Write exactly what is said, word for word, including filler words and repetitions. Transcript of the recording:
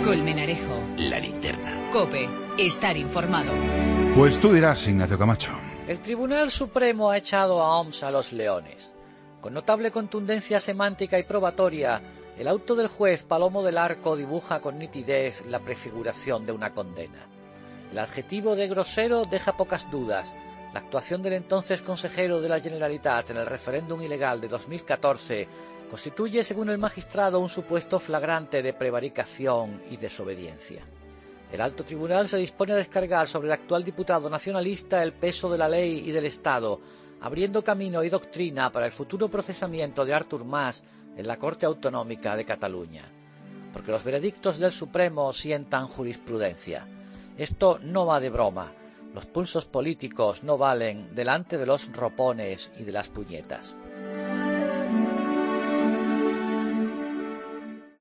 Colmenarejo. La Linterna. COPE. Estar informado. Pues tú dirás, Ignacio Camacho. El Tribunal Supremo ha echado a Homs a los leones. Con notable contundencia semántica y probatoria, el auto del juez Palomo del Arco dibuja con nitidez la prefiguración de una condena. El adjetivo de grosero deja pocas dudas. La actuación del entonces consejero de la Generalitat en el referéndum ilegal de dos mil catorce constituye, según el magistrado, un supuesto flagrante de prevaricación y desobediencia. El alto tribunal se dispone a descargar sobre el actual diputado nacionalista el peso de la ley y del Estado, abriendo camino y doctrina para el futuro procesamiento de Artur Mas en la Corte Autonómica de Cataluña. Porque los veredictos del Supremo sientan jurisprudencia. Esto no va de broma. Los pulsos políticos no valen delante de los ropones y de las puñetas.